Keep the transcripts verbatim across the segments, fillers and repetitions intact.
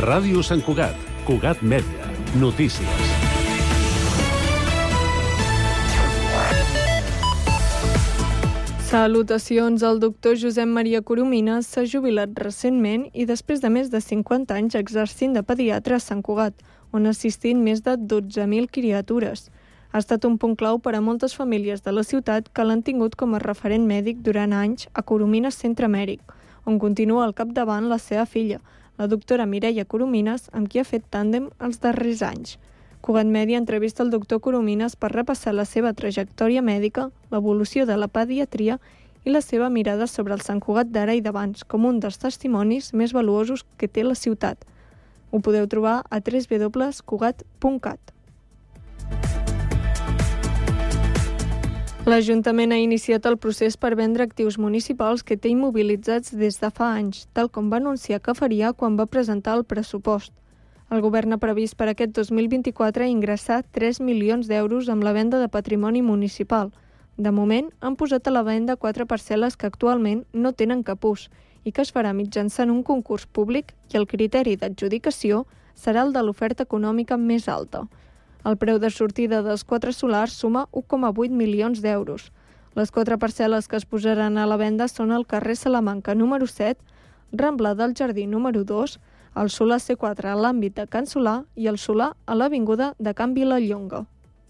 Ràdio Sant Cugat, Cugat Mèdia, notícies. Salutacions, el doctor Josep Maria Coromines s'ha jubilat recentment i després de més de cinquanta anys exercint de pediatre a Sant Cugat, on ha assistit més de dotze mil criatures. Ha estat un punt clau per a moltes famílies de la ciutat que l'han tingut com a referent mèdic durant anys a Coromines Centre Mèdic, on continua al capdavant la seva filla, la doctora Mireia Coromines, amb qui ha fet tàndem els darrers anys. Cugat Mèdia entrevista el doctor Coromines per repassar la seva trajectòria mèdica, l'evolució de la pediatria i la seva mirada sobre el Sant Cugat d'ara i d'abans, com un dels testimonis més valuosos que té la ciutat. Ho podeu trobar a w w w punt cugat punt cat. L'Ajuntament ha iniciat el procés per vendre actius municipals que té immobilitzats des de fa anys, tal com va anunciar que faria quan va presentar el pressupost. El govern ha previst per aquest dos mil vint-i-quatre ingressar tres milions d'euros amb la venda de patrimoni municipal. De moment, han posat a la venda quatre parcel·les que actualment no tenen cap ús i que es farà mitjançant un concurs públic i el criteri d'adjudicació serà el de l'oferta econòmica més alta. El preu de sortida dels quatre solars suma un coma vuit milions d'euros. Les quatre parcel·les que es posaran a la venda són el carrer Salamanca número set, Rambla del Jardí número dos, el solar C quatre a l'àmbit de Can Solà i el solar a l'avinguda de Can Vilallonga.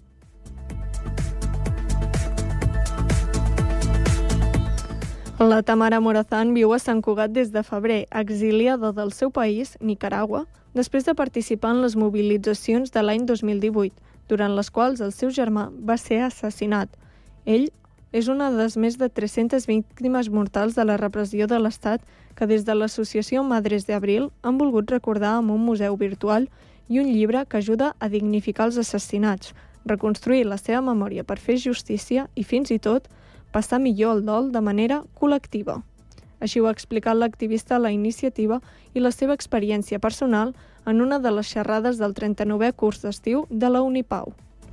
La Tamara Morazán viu a Sant Cugat des de febrer, exiliada del seu país, Nicaragua, després de participar en les mobilitzacions de l'any dos mil divuit, durant les quals el seu germà va ser assassinat. Ell és una de les més de tres-centes víctimes mortals de la repressió de l'Estat que des de l'associació Madres de Abril han volgut recordar amb un museu virtual i un llibre que ajuda a dignificar els assassinats, reconstruir la seva memòria per fer justícia i, fins i tot, passar millor el dol de manera col·lectiva. Així ho ha explicat l'activista a la iniciativa i la seva experiència personal en una de les xerrades del trenta-novè curs d'estiu de la Unipau.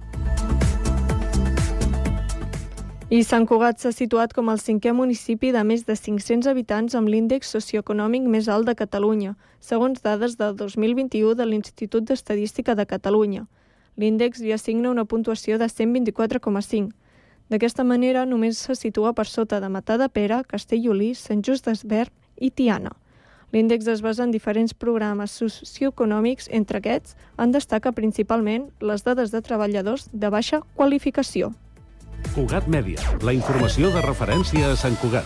I Sant Cugat s'ha situat com el cinquè municipi de més de cinc-cents habitants amb l'índex socioeconòmic més alt de Catalunya, segons dades del dos mil vint-i-u de l'Institut d'Estadística de Catalunya. L'índex li assigna una puntuació de cent vint-i-quatre coma cinc. D'aquesta manera, només se situa per sota de Matadepera, Castellolí, Sant Just Desvern i Tiana. L'índex es basa en diferents programes socioeconòmics, entre aquests en destaca principalment les dades de treballadors de baixa qualificació. Cugat Mèdia, la informació de referència a Sant Cugat.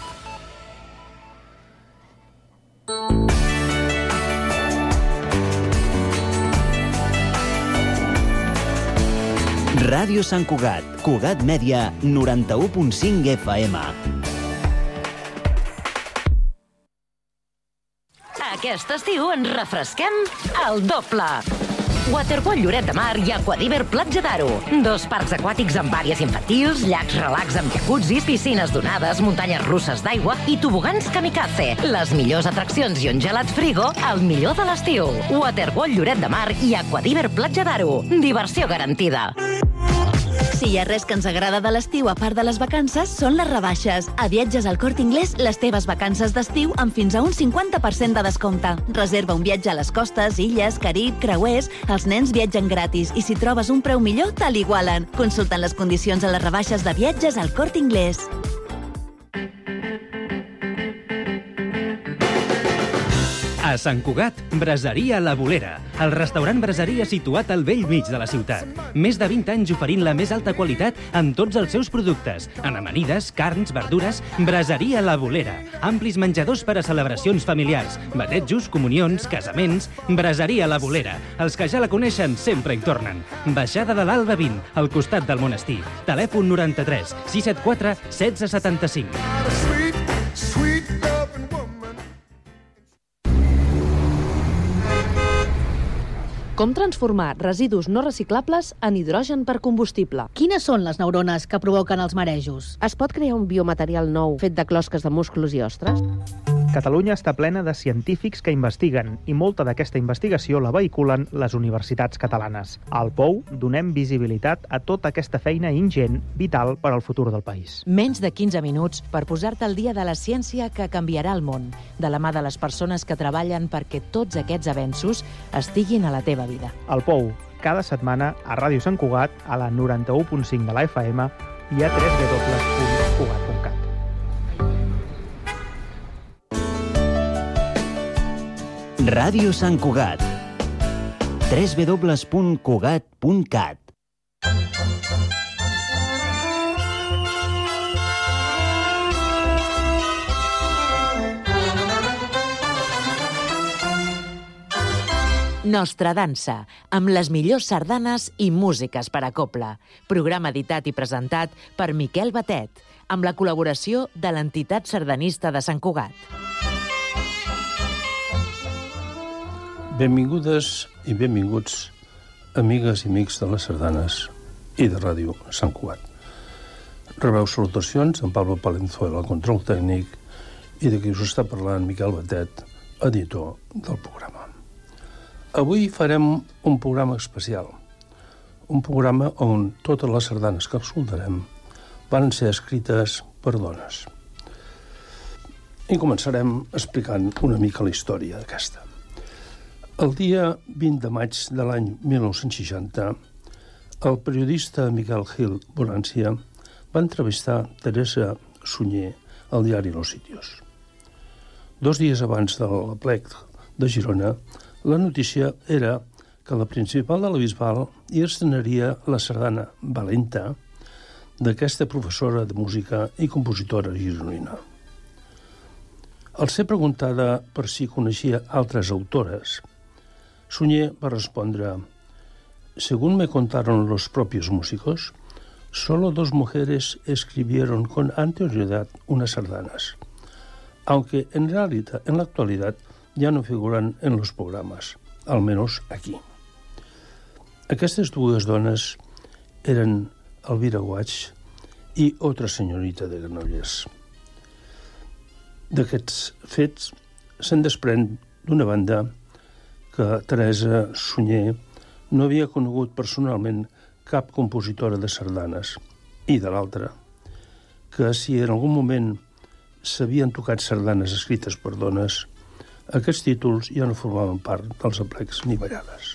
Ràdio Sant Cugat, Cugat Mèdia, noranta-u punt cinc F M. Aquest estiu ens refresquem al doble. Waterpolo Lloret de Mar i Aquadiver Platja d'Aro. Dos parcs aquàtics amb àrees infantils, llacs relax amb jacuzzis, piscines donades, muntanyes russes d'aigua i tobogans kamikaze. Les millors atraccions i un gelat frigo al millor de l'estiu. Waterpolo Lloret de Mar i Aquadiver Platja d'Aro. Diversió garantida. Si hi ha res que ens agrada de l'estiu a part de les vacances, són les rebaixes. A Viatges al Corte Inglés, les teves vacances d'estiu amb fins a un cinquanta per cent de descompte. Reserva un viatge a les costes, illes, Carib, creuers. Els nens viatgen gratis i si trobes un preu millor, te l'igualen. Consulten les condicions a les rebaixes de Viatges al Corte Inglés. A Sant Cugat, Braseria La Bolera, el restaurant braseria situat al bell mig de la ciutat. Més de vint anys oferint la més alta qualitat en tots els seus productes, en amanides, carns, verdures. Braseria La Bolera, amplis menjadors per a celebracions familiars, batejos, comunions, casaments. Braseria La Bolera, els que ja la coneixen sempre hi tornen. Baixada de l'Alba vint, al costat del monestir. Telèfon noranta-tres sis set quatre setze setanta-cinc. Com transformar residus no reciclables en hidrogen per combustible? Quines són les neurones que provoquen els marejos? Es pot crear un biomaterial nou fet de closques de musclos i ostres? Catalunya està plena de científics que investiguen i molta d'aquesta investigació la vehiculen les universitats catalanes. Al Pou donem visibilitat a tota aquesta feina ingent, vital per al futur del país. Menys de quinze minuts per posar-te al dia de la ciència que canviarà el món, de la mà de les persones que treballen perquè tots aquests avenços estiguin a la teva vida. Al Pou, cada setmana a Ràdio Sant Cugat, a la noranta-u punt cinc de la F M i a w w w punt cugat punt cat. Ràdio Sant Cugat. w w w punt cugat punt cat. Nostra dansa, amb les millors sardanes i músiques per a cobla. Programa editat i presentat per Miquel Batet, amb la col·laboració de l'entitat sardanista de Sant Cugat. Benvingudes i benvinguts, amigues i amics de les sardanes i de Ràdio Sant Cugat. Rebeu salutacions d'en Pablo Palenzuela, el control tècnic, i de qui us està parlant Miquel Batet, editor del programa. Avui farem un programa especial, un programa on totes les sardanes que escoltarem van ser escrites per dones. I començarem explicant una mica la història d'aquesta. El dia vint de maig de l'any mil nou-cents seixanta, el periodista Miguel Gil Bonancia va entrevistar Teresa Sunyer al diari Los Sitios. Dos dies abans de l'aplec de Girona, la notícia era que la principal de la Bisbal hi estrenaria la sardana Valenta d'aquesta professora de música i compositora gironina. Al ser preguntada per si coneixia altres autores, Sunyer va respondre: según me contaron los propios músicos, solo dos mujeres escribieron con anterioridad unas sardanas, aunque en realidad, en la actualidad, ya no figuran en los programas, al menos aquí. Aquestes dues dones eren Elvira Guaig i otra senyorita de Granollers. D'aquests fets se'n desprèn, d'una banda, que Teresa Sunyer no havia conegut personalment cap compositora de sardanes, i de l'altra, que si en algun moment s'havien tocat sardanes escrites per dones, aquests títols ja no formaven part dels aplecs ni ballades.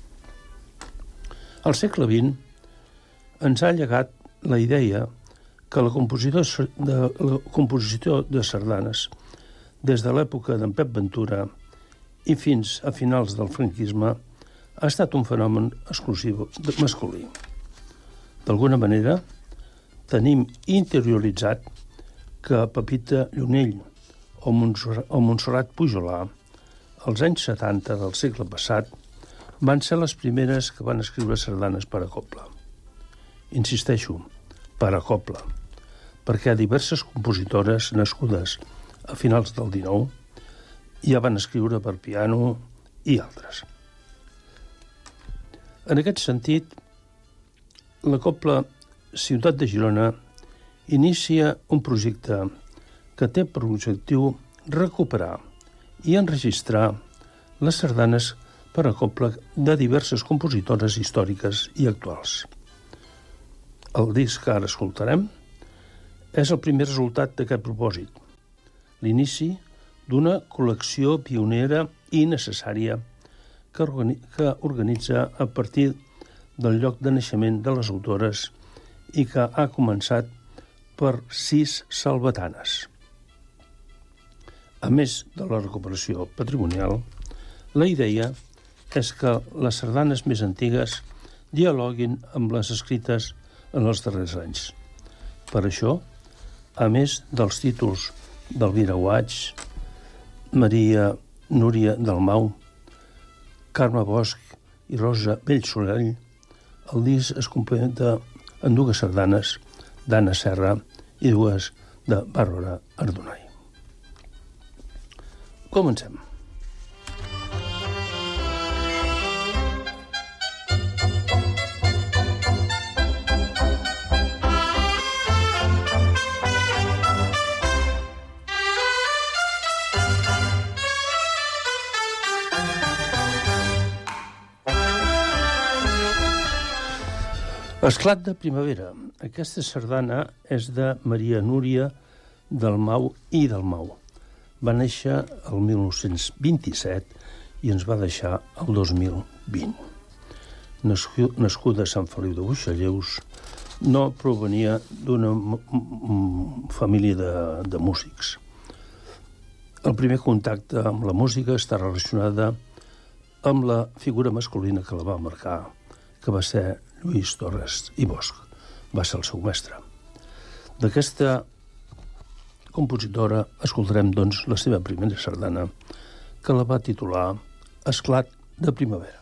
Al segle vint ens ha llegat la idea que la composició de, la composició de sardanes, des de l'època d'en Pep Ventura i fins a finals del franquisme, ha estat un fenomen exclusiu masculí. D'alguna manera, tenim interioritzat que Pepita Llunell o Montserrat Pujolà, als anys setanta del segle passat, van ser les primeres que van escriure sardanes per a cobla. Insisteixo, per a cobla, perquè diverses compositores nascudes a finals del dinou ja van escriure per piano i altres. En aquest sentit, la cobla Ciutat de Girona inicia un projecte que té per objectiu recuperar i enregistrar les sardanes per a cobla de diverses compositores històriques i actuals. El disc que ara escoltarem és el primer resultat d'aquest propòsit, l'inici d'una col·lecció pionera i necessària que, organi- que organitza a partir del lloc de naixement de les autores i que ha començat per sis salvatanes. A més de la recuperació patrimonial, la idea és que les sardanes més antigues dialoguin amb les escrites en els darrers anys. Per això, a més dels títols d'Elvira Guaig, Maria Núria Dalmau, Carme Bosch i Rosa Bellsolell, el disc es complementa en dues sardanes d'Anna Serra i dues de Bàrbara Ardonai. Comencem. Esclat de primavera. Aquesta sardana és de Maria Núria Dalmau i Dalmau. Va néixer el mil nou-cents vint-i-set i ens va deixar el dos mil vint. Nascuda a Sant Feliu de Buixalleus, no provenia d'una família de, de músics. El primer contacte amb la música està relacionada amb la figura masculina que la va marcar, que va ser Lluís Torres i Bosch. Va ser el seu mestre. D'aquesta compositora escoltarem, doncs, la seva primera sardana, que la va titular Esclat de primavera.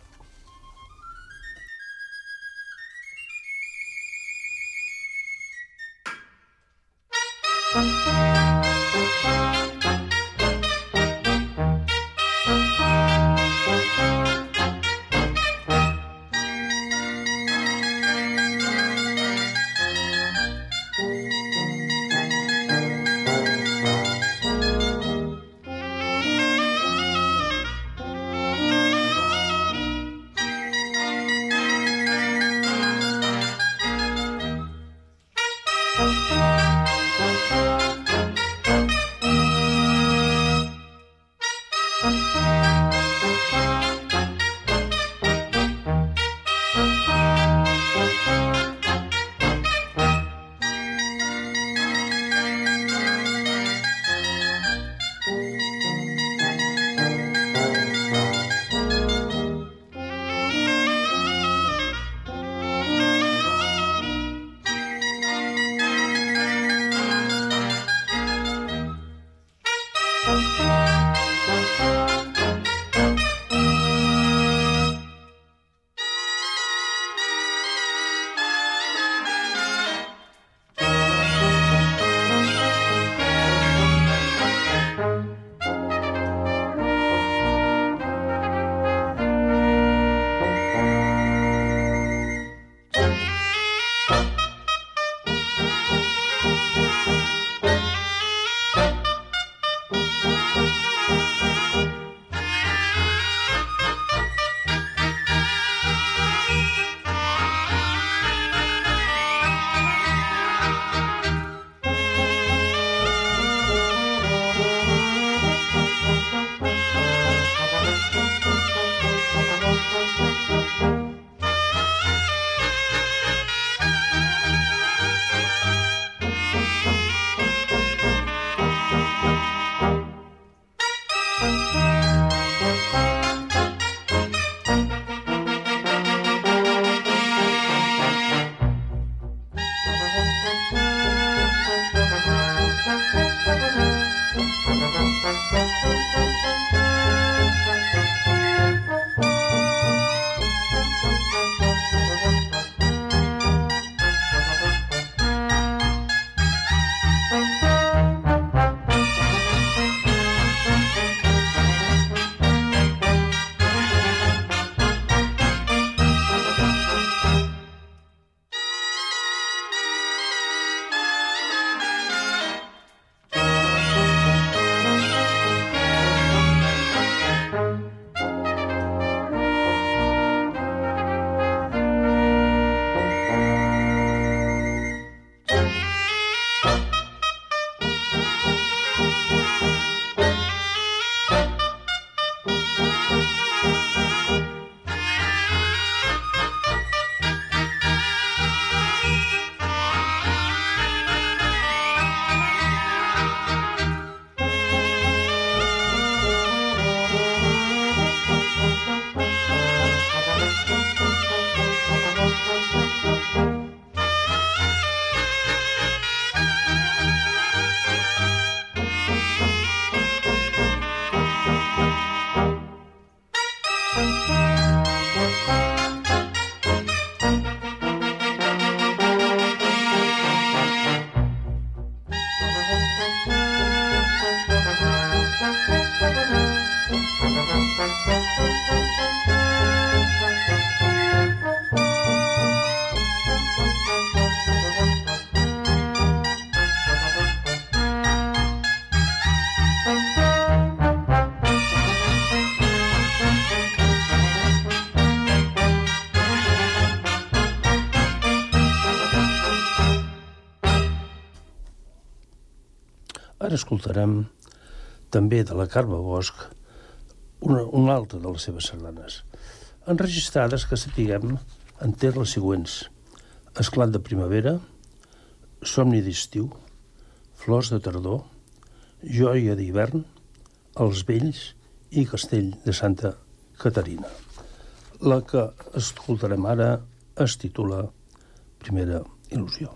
Ara escoltarem també de la Carme Bosch una, una altra de les seves sardanes, enregistrades, que sapiguem, en té les següents: Esclat de primavera, Somni d'estiu, Flors de tardor, Joia d'hivern, Els vells i Castell de Santa Caterina. La que escoltarem ara es titula Primera il·lusió.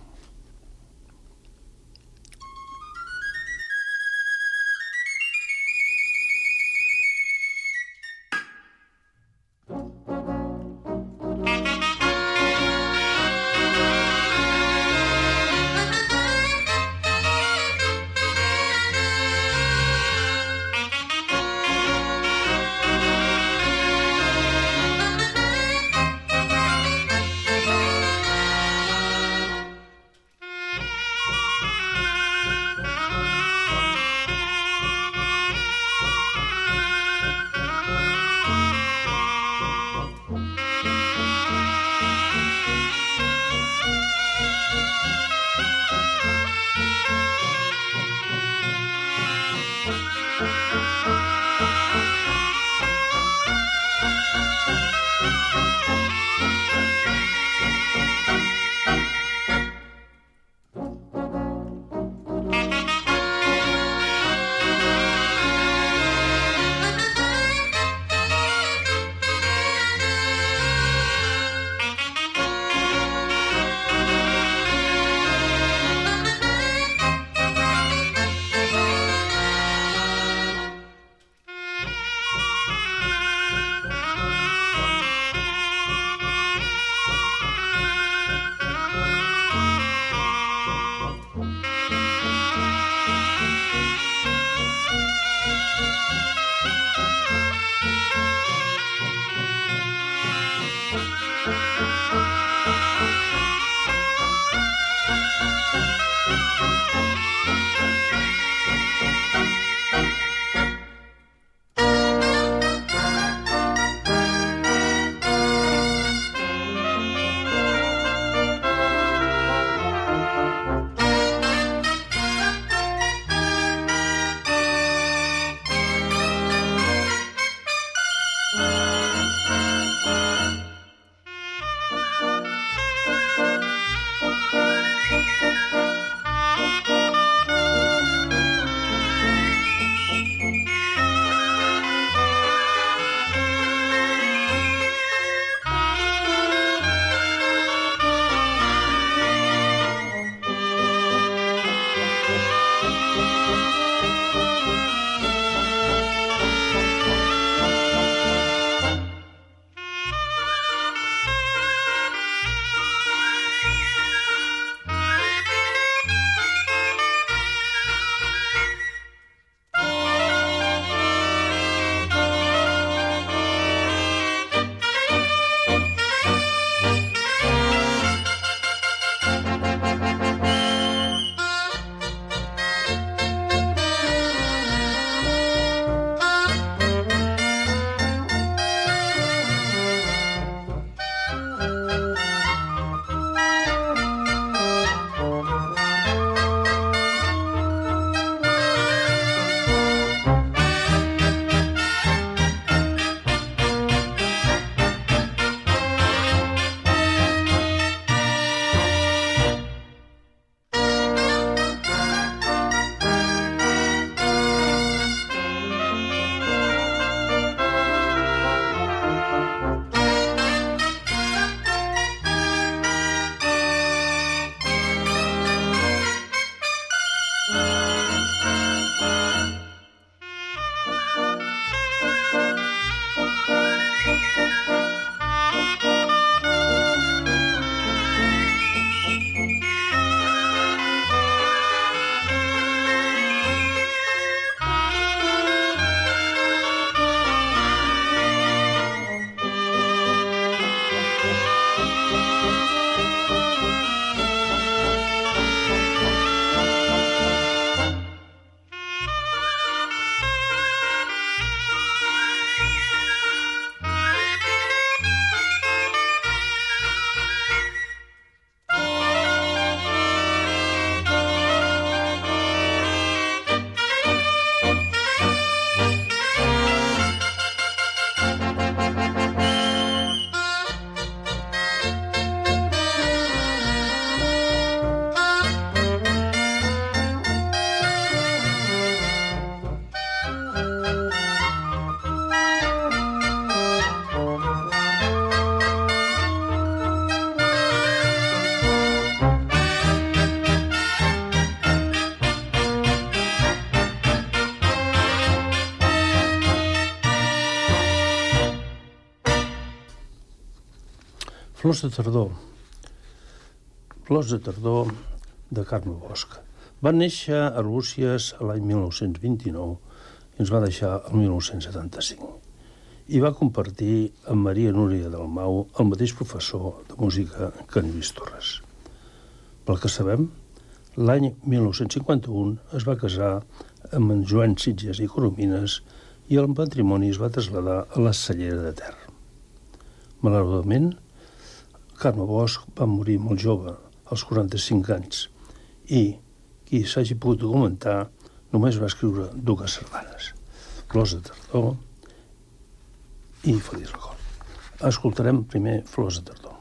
Flors de tardor. Flors de tardor de Carme Bosch. Va néixer a Arbúcies l'any mil nou-cents vint-i-nou i ens va deixar el mil nou-cents setanta-cinc. I va compartir amb Maria Núria Dalmau el mateix professor de música que en Lluís Torres. Pel que sabem, l'any mil nou-cents cinquanta-u es va casar amb en Joan Sitges i Coromines i el matrimoni es va traslladar a la Cellera de Ter. Malauradament, Carme Bosch va morir molt jove, als quaranta-cinc anys, i qui s'hagi pogut documentar només va escriure dues sardanes, Flors de tardor i Feliç record. Escoltarem primer Flors de tardor.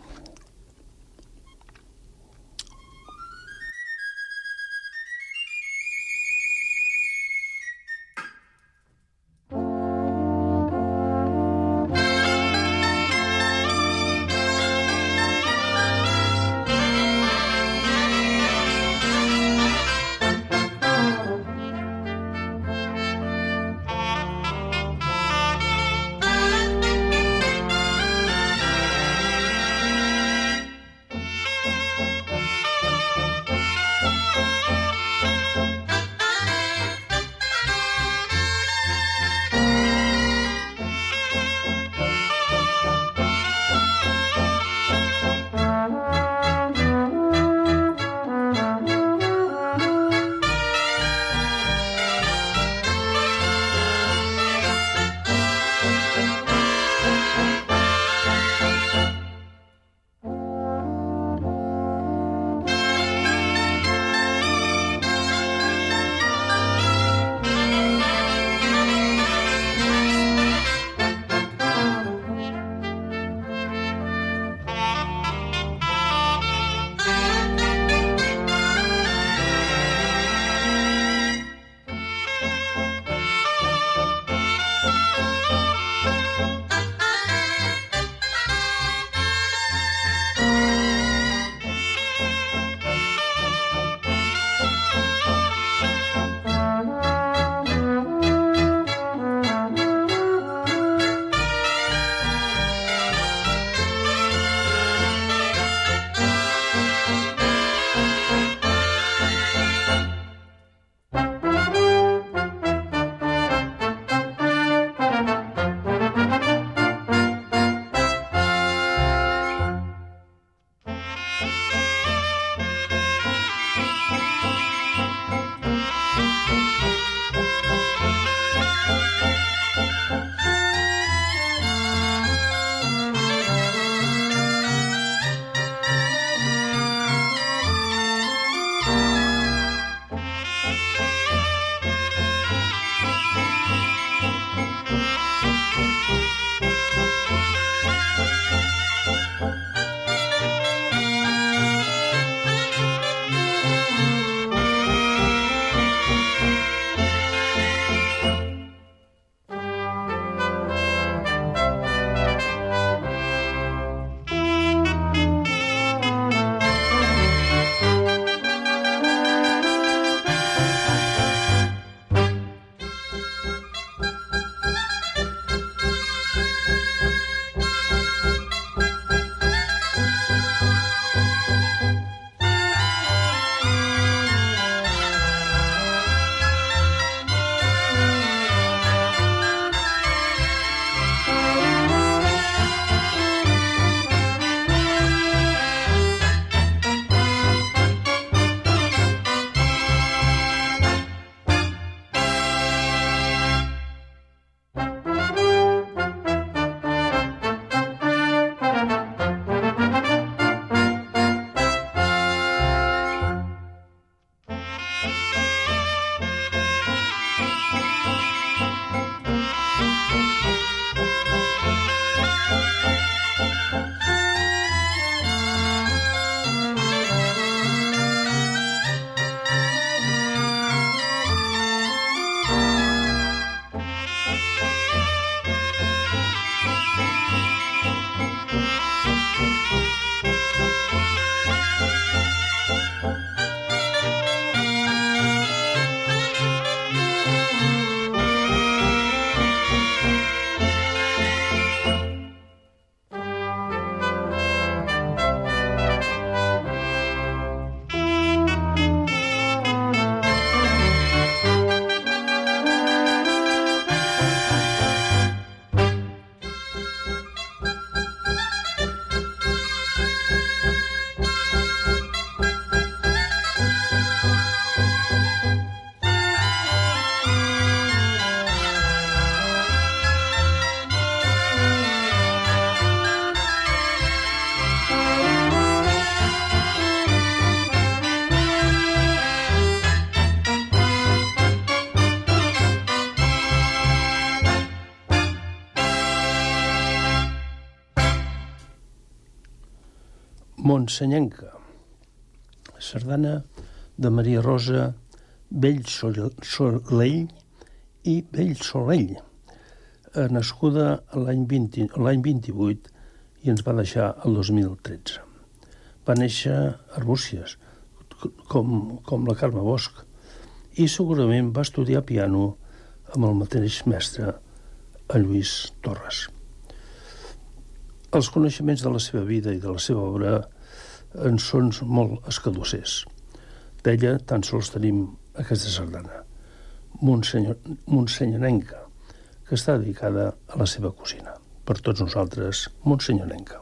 Montsenyenca, sardana de Maria Rosa Bellsolell i Bellsolell, nascuda l'any vint-i-vuit i ens va deixar el dos mil tretze. Va néixer a Arbúcies, com, com la Carme Bosch, i segurament va estudiar piano amb el mateix mestre, en Lluís Torres. Els coneixements de la seva vida i de la seva obra en són molt escadussers. D'ella tan sols tenim aquesta sardana, Montsenyenenca, que està dedicada a la seva cosina. Per tots nosaltres, Montsenyenenca.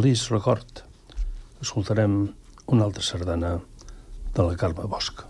feliç record. Escoltarem una altra sardana de la Carme Bosch.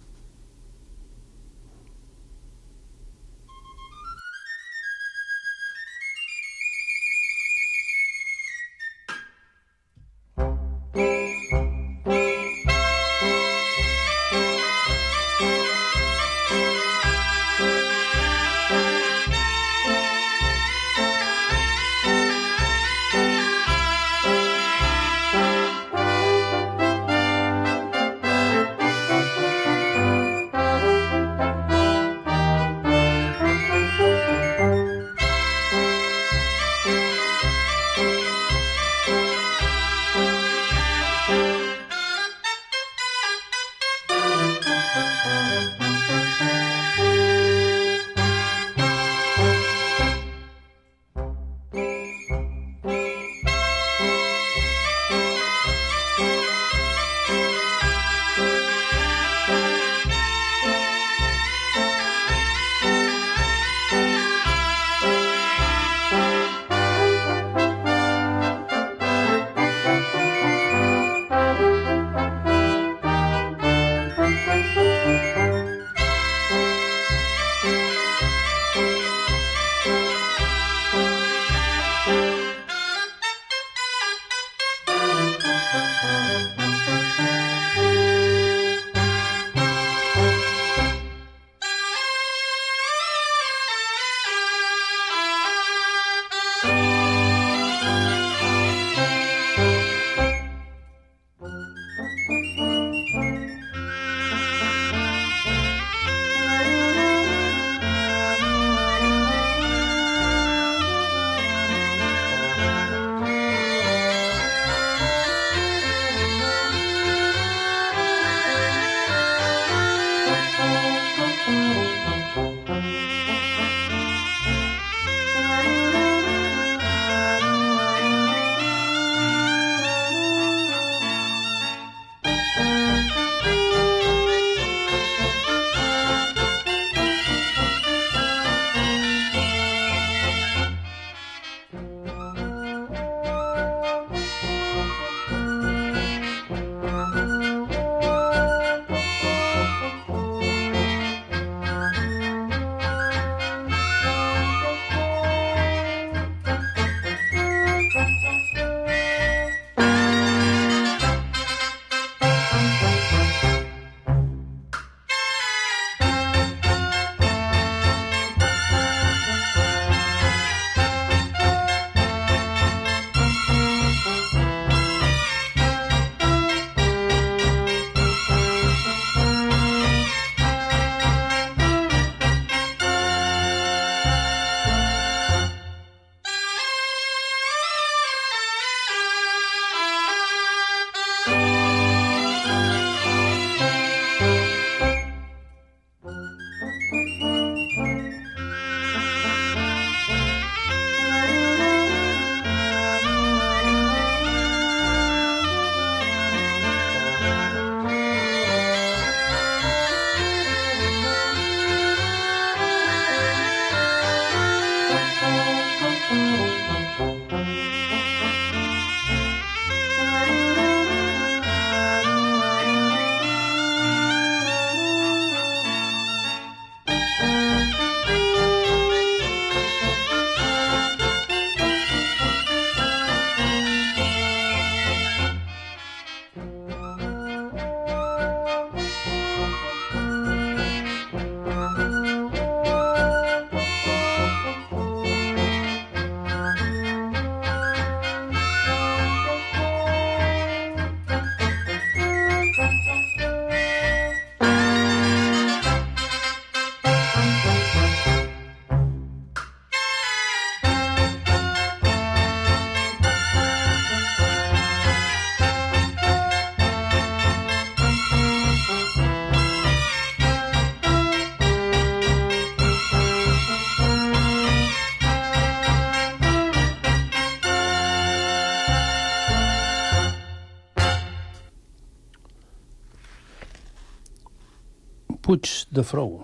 Puig de Frou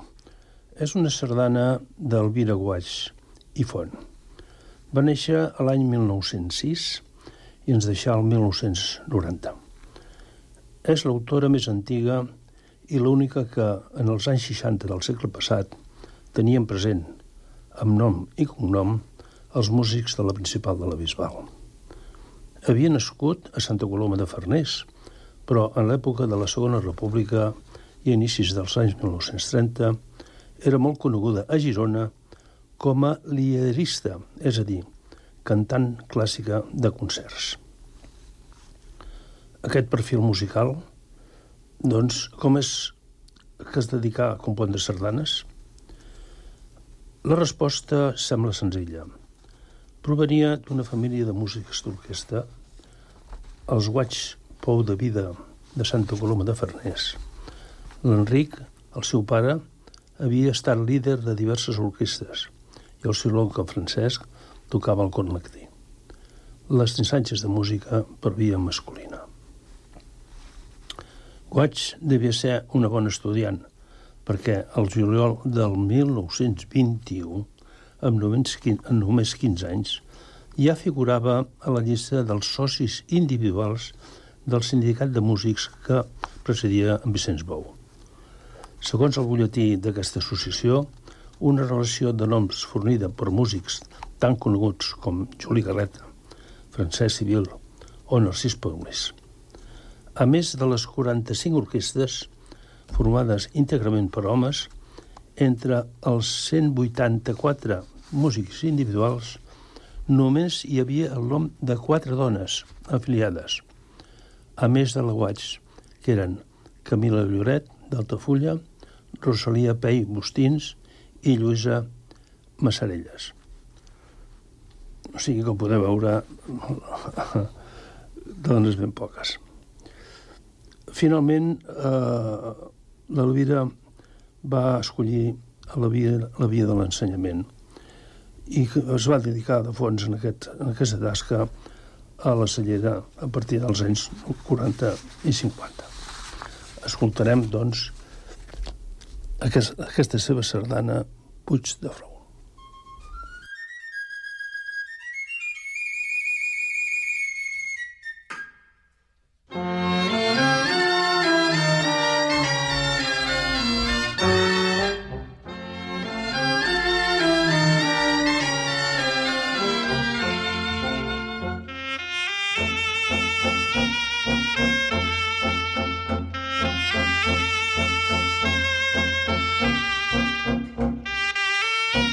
és una sardana d'Elvira Guaix i Font. Va néixer a l'any mil nou-cents sis i ens deixà el mil nou-cents noranta. És l'autora més antiga i l'única que en els anys seixanta del segle passat tenien present, amb nom i cognom, els músics de la Principal de la Bisbal. Havia nascut a Santa Coloma de Farners, però en l'època de la Segona República i a inicis dels anys mil nou-cents trenta era molt coneguda a Girona com a lierista, és a dir, cantant clàssica de concerts. Aquest perfil musical, doncs, com és que es dedica a compondre sardanes? La resposta sembla senzilla. Provenia d'una família de músics d'orquestra, els Guaigs Pou de Vida de Santa Coloma de Farners. L'Enric, el seu pare, havia estat líder de diverses orquestres i el seu oncle Francesc tocava el cornetí. Les ensenyances de música per via masculina. Guaig devia ser una bona estudiant, perquè el juliol del mil nou-cents vint-i-u, amb només quinze anys, ja figurava a la llista dels socis individuals del sindicat de músics que presidia en Vicenç Bou. Segons el butlletí d'aquesta associació, una relació de noms fornida per músics tan coneguts com Juli Garreta, Francesc Civil o Narcís Paulés. A més de les quaranta-cinc orquestres formades íntegrament per homes, entre els cent vuitanta-quatre músics individuals només hi havia el nom de quatre dones afiliades, a més de la Guaig, que eren Camila Lloret, d'Altafulla, Rosalia Pei Bustins i Lluïsa Massarelles. O sigui, com podeu veure, dones ben poques. Finalment, eh, l'Elvira va escollir la via, la via de l'ensenyament i es va dedicar de fons en, aquest, en aquesta tasca a la Cellera a partir dels anys quaranta i cinquanta. Escoltarem, doncs, aquest, aquesta seva sardana Puig de Frou. Thank you.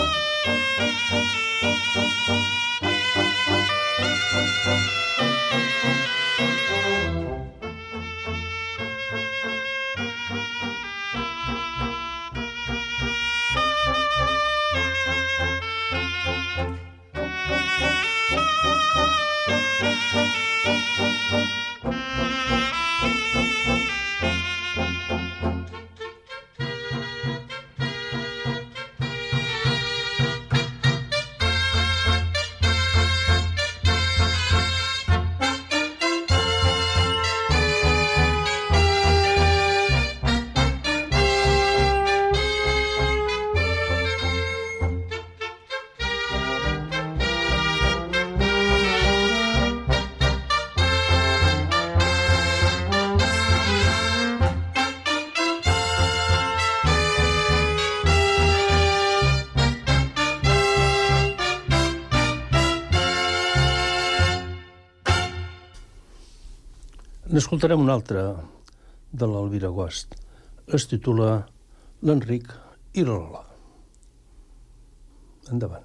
N'escoltarem una altra de l'Elvira Guast. Es titula L'Enric i la Lola. Endavant.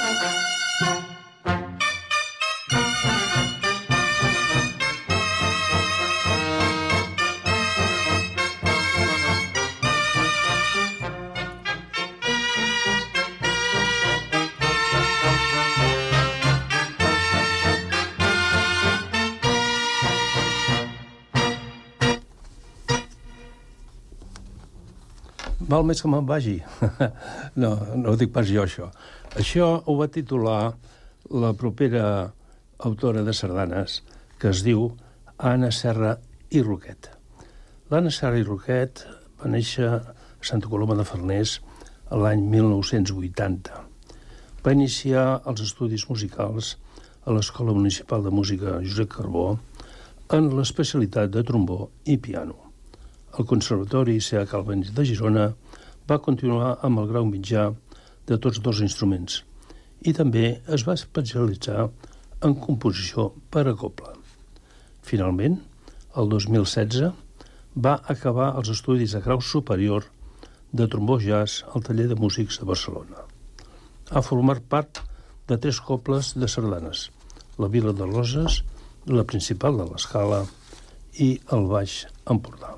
Val més que me'n vagi. No, no ho dic pas jo, això. Això ho va titular la propera autora de sardanes, que es diu Anna Serra i Roquet. L'Anna Serra i Roquet va néixer a Santa Coloma de Farners l'any mil nou-cents vuitanta. Va iniciar els estudis musicals a l'Escola Municipal de Música Josep Carbó en l'especialitat de trombó i piano. Al Conservatori C H Albéniz de Girona va continuar amb el grau mitjà de tots dos instruments i també es va especialitzar en composició per a cobla. Finalment, el dos mil setze, va acabar els estudis de grau superior de trombó jazz al Taller de Músics de Barcelona. Ha format part de tres cobles de sardanes, la Vila de Roses, la Principal de l'Escala i el Baix Empordà.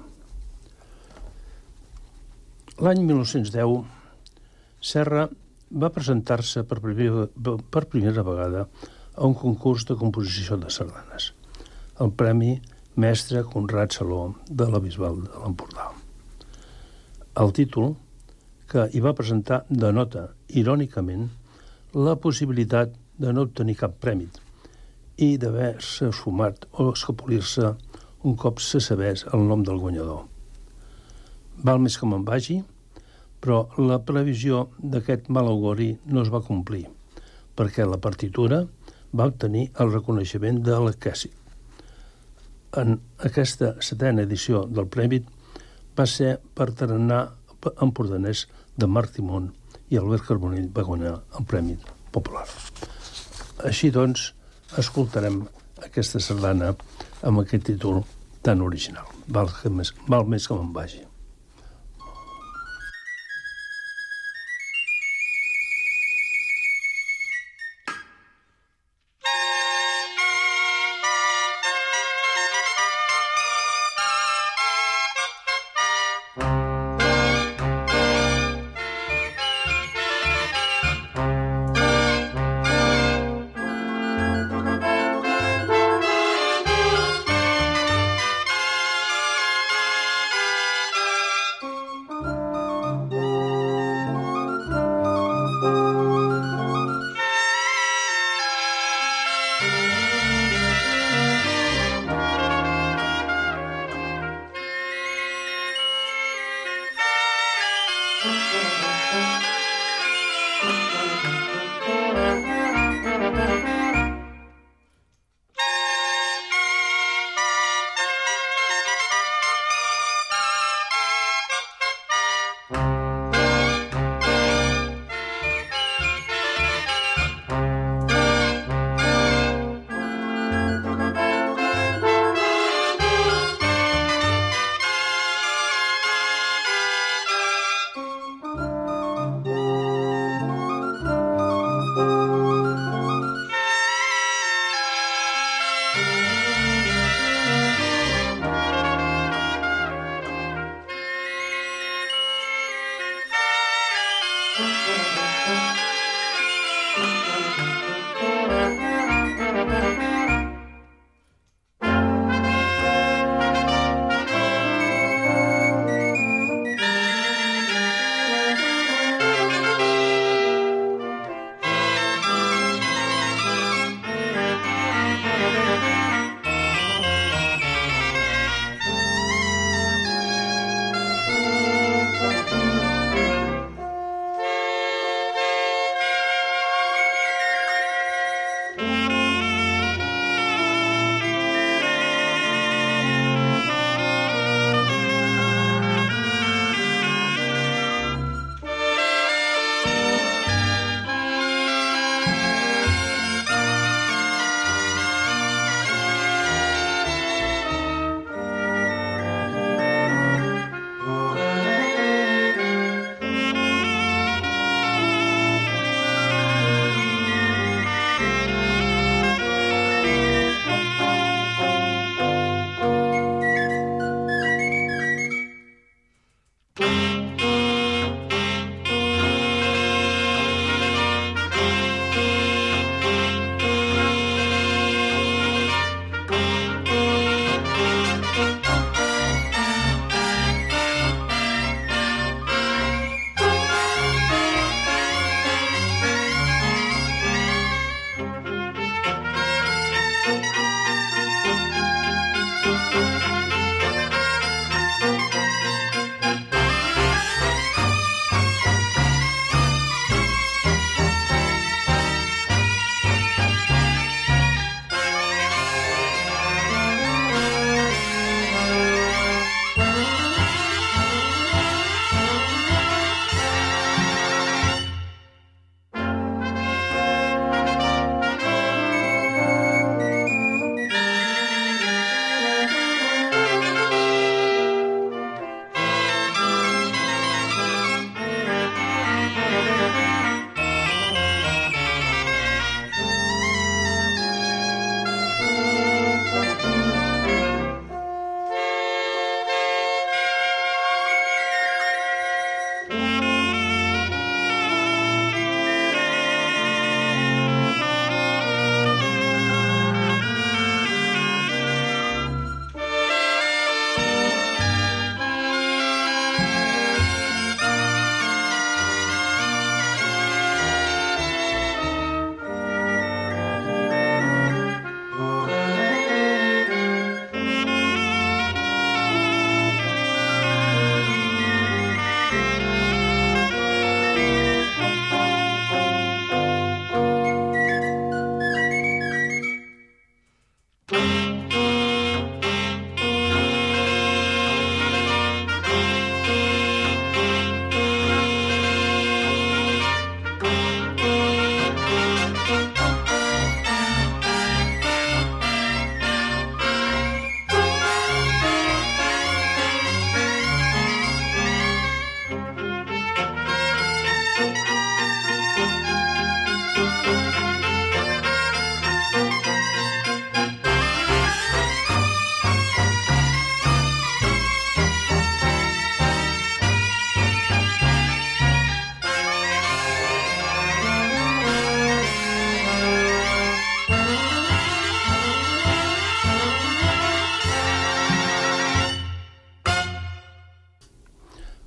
L'any mil nou-cents deu, Serra va presentar-se per primera, per primera vegada a un concurs de composició de sardanes, el Premi Mestre Conrad Saló de la Bisbal de l'Empordà. El títol, que hi va presentar, denota, irònicament, la possibilitat de no obtenir cap premi i d'haver-se esfumat o escapolir-se un cop se sabés el nom del guanyador. Val més que me'n vagi, però la previsió d'aquest mal auguri no es va complir, perquè la partitura va obtenir el reconeixement de l'Acàssi. En aquesta setena edició del premi va ser per tarannà empordanès de Marc Timón i Albert Carbonell va guanyar el Premi Popular. Així doncs, escoltarem aquesta sardana amb aquest títol tan original. Val, més, val més que me'n vagi.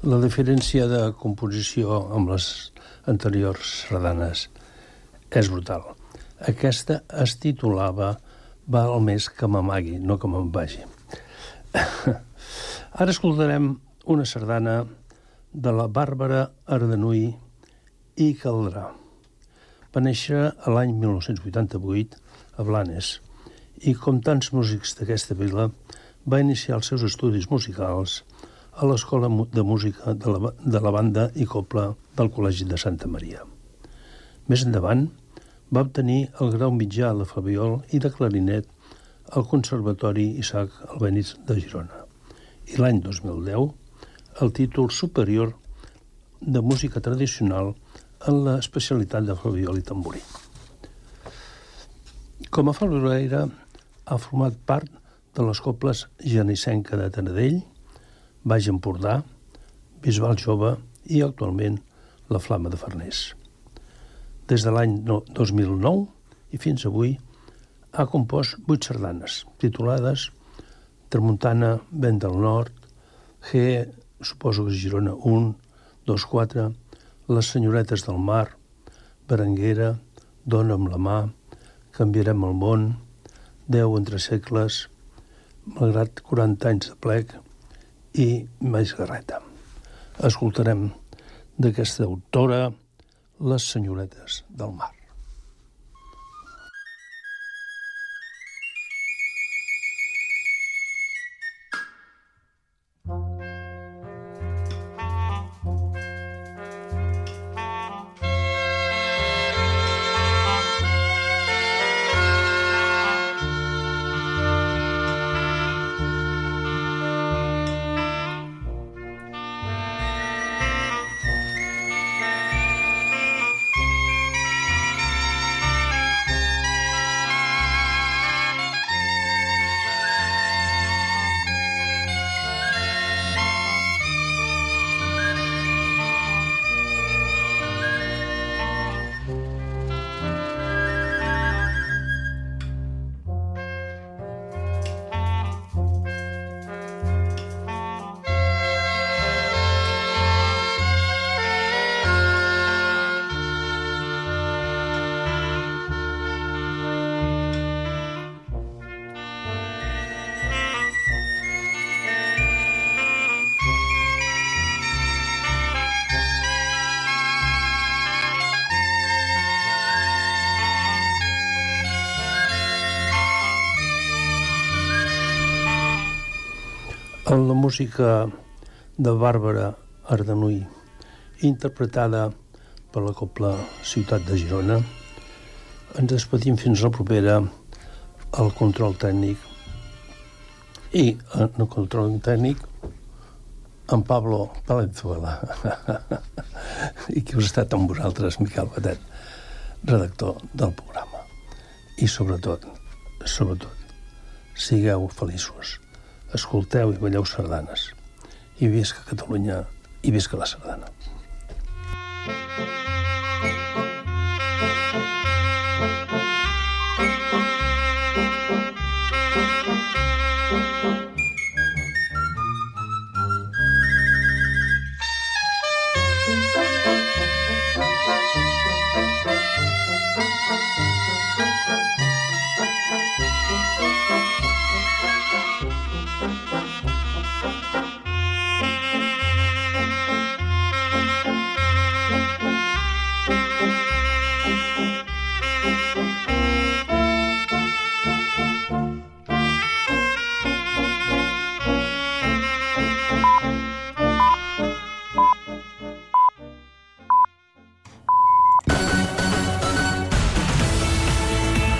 La diferència de composició amb les anteriors sardanes és brutal. Aquesta es titulava Val més que m'amagui, no que me'n vagi. Ara escoltarem una sardana de la Bàrbara Ardanuy i Caldrà. Va néixer a l'any mil nou-cents vuitanta-vuit a Blanes i, com tants músics d'aquesta vila, va iniciar els seus estudis musicals a l'Escola de Música de la, de la Banda i Copla del Col·legi de Santa Maria. Més endavant, va obtenir el grau mitjà de flabiol i de clarinet al Conservatori Isaac Albéniz de Girona i l'any dos mil deu el títol superior de música tradicional en l'especialitat de flabiol i tamborí. Com a flabiolera ha format part de les coples Genissenca de Taradell, Baix Empordà, Bisbal Jove i actualment la Flama de Farners. Des de l'any dos mil nou i fins avui ha compost vuit sardanes titulades Tramuntana, Vent del Nord, G, suposo que és Girona, un, dos, quatre, Les senyoretes del mar, Berenguera, Dona amb la mà, Canviarem el món, Deu entre segles, Malgrat quaranta anys de plec i Més Garreta. Escoltarem d'aquesta autora Les senyoretes del mar. En la música de Bàrbara Ardanuy, interpretada per la Copla Ciutat de Girona, ens despedim fins la propera al control tècnic i en el control tècnic en Pablo Palenzuela i qui us ha estat amb vosaltres, Miquel Batet, redactor del programa. I sobretot, sobretot, sigueu feliços. Escolteu i balleu sardanes. I visca Catalunya i visca la sardana.